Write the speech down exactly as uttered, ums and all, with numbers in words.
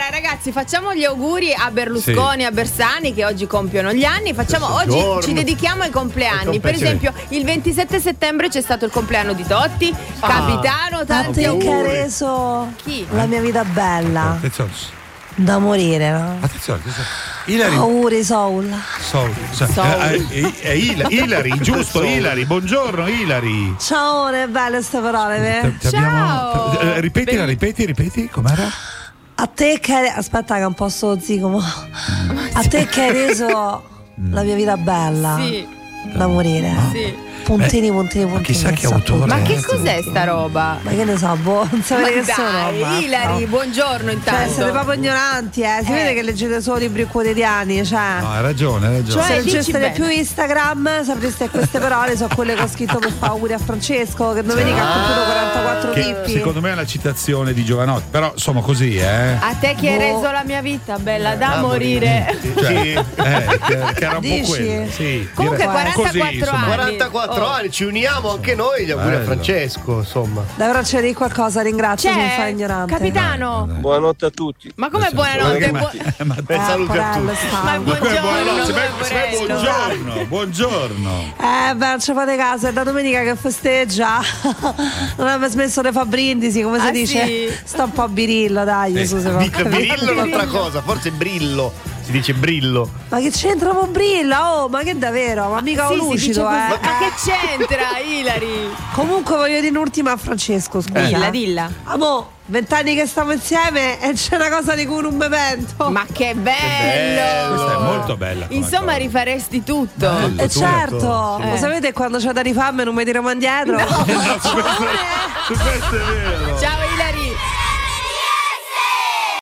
Allora ragazzi, facciamo gli auguri a Berlusconi, sì. a Bersani che oggi compiono gli anni. Facciamo oggi giorno. Ci dedichiamo ai compleanni. Per esempio, il ventisette settembre c'è stato il compleanno di Totti, ah. Capitano, tanti a te auguri. Che ha reso Chi? La mia vita bella. Attenzione. Da morire, no? Attenzione, Ilari. Auguri Soul. Soul. Soul. Eh, eh, eh, Ilari, giusto, Ilari. Buongiorno Ilari. Ciao, è belle queste parole, vero? Ciao. Eh, ripeti, Be- ripeti, ripeti, com'era? A te che aspetta che è un po' sto zigomo. A te che hai reso la mia vita bella. Sì. Da morire. No. Sì. Puntini, puntini, puntini. Chissà che autore. Ma che cos'è sta roba? Ma che ne so, boh, non sapete che sono. Ilari, no. Buongiorno intanto. Cioè, siete proprio ignoranti, eh. Si eh. vede che leggete solo libri quotidiani, cioè. No, hai ragione, hai ragione. Cioè, se leggeste più Instagram, sapreste che queste parole sono quelle che ho scritto per fare auguri a Francesco, che domenica ha compiuto quarantaquattro pippi. Secondo me è una citazione di Giovanotti, però insomma così, eh. A te che hai boh. reso la mia vita bella da, da morire. morire. Cioè, eh, che, che era un Dici? po' quello. Sì. Comunque quarantaquattro così, anni. quarantaquattro anni, ci uniamo anche noi gli auguri a Francesco, insomma. Davvero c'è di qualcosa, ringrazio, c'è, non fa ignorante. Capitano. Buonanotte a tutti. Ma come buonanotte? Ma, ma, ma, saluti a tutti. Ma buongiorno, buongiorno, buongiorno. Eh beh, non ci fate caso, è da domenica che festeggia. Non aveva smesso di fare brindisi, come si ah, dice? Sì. Sta un po' birillo, dai. Eh, su, dica birillo è un'altra cosa, forse brillo. Si dice brillo. Ma che c'entra con brilla? Oh, ma che davvero? Ma mica sì, un lucido, eh. Ma che c'entra, Ilari? Comunque voglio dire un'ultima a Francesco, scusa. Dilla, dilla. Amo, vent'anni che stiamo insieme e c'è una cosa di cui non mi pento. Ma che bello! Che bello. Questa è molto bella. Insomma, cosa. rifaresti tutto. Bello, eh, certo. Tutto. Eh. Lo sapete quando c'è da rifarmi non mi tiriamo indietro? No, no, su questo, su questo è vero. Ciao Ilari.